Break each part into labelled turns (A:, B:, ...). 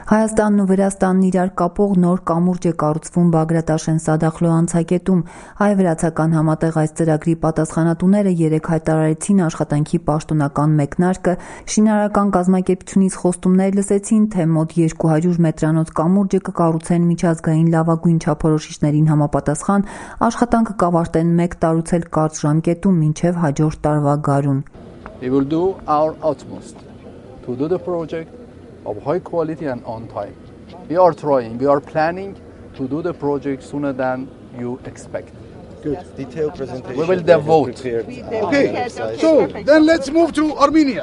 A: Հայաստանն ու Վրաստանն իրար կապող նոր կամուրջ է կառուցվում Բագրատաշեն Սադախլու անցակետում։ Հայ-վրացական համատեղ այս ծրագրի պատասխանատուները երեկ հայտարարեցին աշխատանքի պաշտոնական մեկնարկը, շինարարական կազմակերպությունից խոստումներ լսեցին, թե մոտ 200 մետրանոց կամուրջը կկառուցեն միջազգային լավագույն չափորոշիչներին համապատասխան, աշխատանքը կավարտեն 1 տարուց էլ կարճ ժամկետում մինչև հաջորդ տարվա գարուն։
B: We will do our utmost to do the project of high quality and on time. We are trying, we are planning to do the project sooner than you expect.
C: Good. Detailed presentation.
B: We will then vote.
C: Okay, so then let's move to Armenia.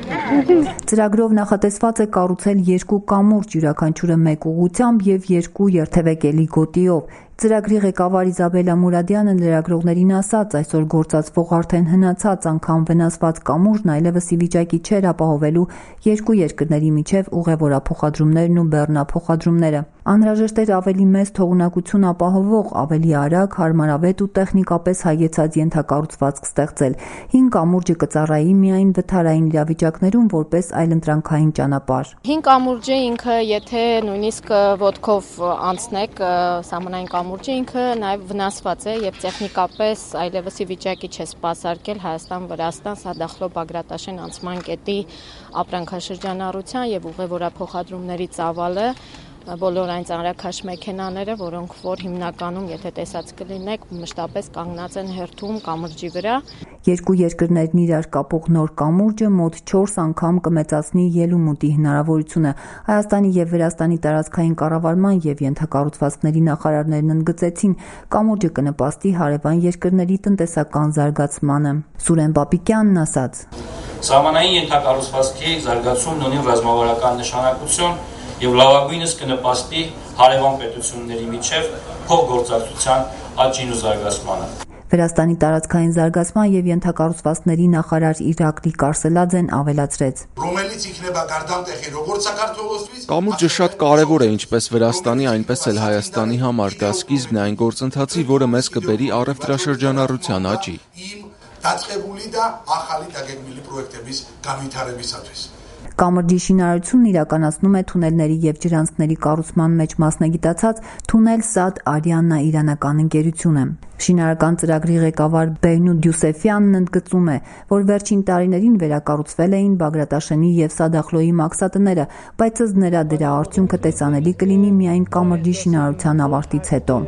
A: Ծրագրով նախատեսված է կառուցել 2 կամուրջ, յուրաքանչյուրը 1 ուղղությամբ եւ 2 երթևեկելի գոտիով։ Ծրագրի ղեկավար Իզաբելա Մուրադյանը լրագրողներին ասաց, այսօր գործածվող արդեն հնացած անգամ վնասված կամուրջն այլևս ի վիճակի չէր ապահովելու 2 երկրների միջև ուղևորափոխադրումներն ու բեռնափոխադրումները։ Անհրաժեշտ էր ավելի մեծ թողունակություն ապահովող, ավելի արագ, հարմարավետ ու տեխնիկապես հագեցած ենթակառուցվածք ստեղծել։ 5 կամուրջը կծառայի միայն վթարային իրավիճակներում որպես այլընտրանքային ճանապարհ։
D: 5 կամուրջը ինքը եթե նույնիսկ ոտքով անցնեք սահմանային կամուրջը ինքը նաև վնասված է եւ տեխնիկապես այլևս ի վիճակի չէ սպասարկել Հայաստան-Վրաստան Սադախլու Բագրատաշեն անցման կետի ապրանքաշրջանառության եւ ուղևորափոխադրումների ծավալը բոլոր այն ծանրաքաշ մեքենաները, որոնք որ հիմնականում, եթե տեսած կլինեք, մշտապես կանգնած են հերթում կամրջի վրա։
A: 2 երկրներն իրար կապող նոր կամուրջը մոտ 4 անգամ կմեծացնի ելումուտի հնարավորությունը։ Հայաստանի եւ Վրաստանի տարածքային կառավարման եւ ենթակառուցվածքների նախարարներն ընդգծեցին, կամուրջը կնպաստի հարևան երկրների տնտեսական զարգացմանը։ Սուրեն Պապիկյանն ասաց.
E: Սահմանային ենթակառուցվածքի զարգացումն ունի ռազմավարական նշանակություն եւ լավագույնս կնպաստի հարևան պետությունների միջև փոխգործակցության աճին ու զարգացմանը։
A: Վրաստանի տարածքային զարգացման եւ ենթակառուցվածքների նախարար Իրակլի Կարսելաձեն ավելացրեց.
F: Կամուրջը շատ կարևոր է ինչպես Վրաստանի, այնպես էլ Հայաստանի համար։ Դա սկիզբն է այն գործընթացի, որը մեզ կբերի առևտրաշրջանառության աճի։
A: Կամրջի շինարարությունն իրականացնում է թունելների եւ ջրանցքների կառուցման մեջ մասնագիտացած Թունել Սադ Արիաննա իրանական ընկերությունը։ Շինարարական ծրագրի ղեկավար Բեյնուդ Յուսեֆյանն ընդգծում է, որ վերջին տարիներին վերակառուցվել էին Բագրատաշենի եւ Սադախլոյի մաքսատները, բայց ըստ նրա դրա արդյունքը տեսանելի կլինի միայն կամրջի շինարարության ավարտից հետո։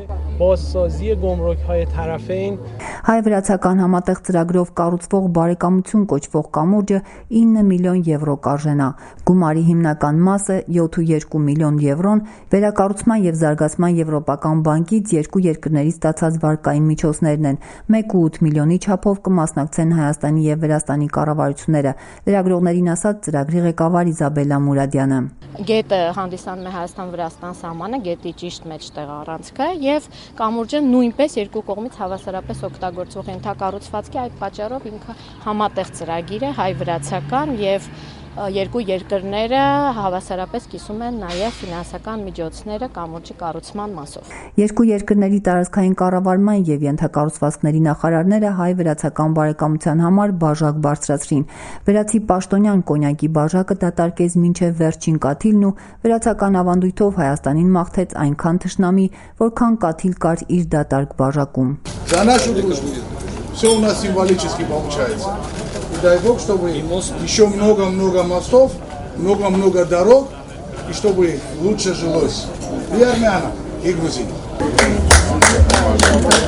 A: Հայ-վրացական համատեղ ծրագրով կառուցվող բարեկամություն կոչվող կամուրջը 9 միլիոն եվրո կարժենա։ Գումարի հիմնական մասը 7.2 միլիոն եվրոն վերակառուցման եւ զարգացման եվրոպական բանկից 2 երկրների ստացած վարկային միջոցներն են։ 1.8 միլիոնի չափով կմասնակցեն Հայաստանի եւ Վրաստանի կառավարությունները։ Լրագրողներին ասաց ծրագրի ղեկավար Իզաբելա Մուրադյանը։
D: Գետը հանդիսանում է Հայաստան-Վրաստան սահմանը, գետի ճիշտ մեջտեղ առանցքը եւ կամուրջը նույնպես երկու կողմից հավասարապես օգտագործվող ենթակառուցվածքի այդ պատճառով ինքը համատեղ ծրագիր է հայ-վրացական եւ 2 երկրները հավասարապես կիսում են նաև ֆինանսական միջոցները կամուրջի կառուցման մասով։
A: 2 երկրների տարածքային կառավարման եւ ենթակառուցվածքների նախարարները հայ-վրացական բարեկամության համար բաժակ բարձրացրին։ Վրացի պաշտոնյան կոնյակի բաժակը դատարկեց մինչև վերջին կաթիլն ու վրացական ավանդույթով Հայաստանին մաղթեց այնքան թշնամի, որքան կաթիլ кар իր датарк բաժակում։
C: Все у нас символически получается. И дай Бог, чтобы еще много-много мостов, много-много дорог, и чтобы лучше жилось и армянам, и грузинам.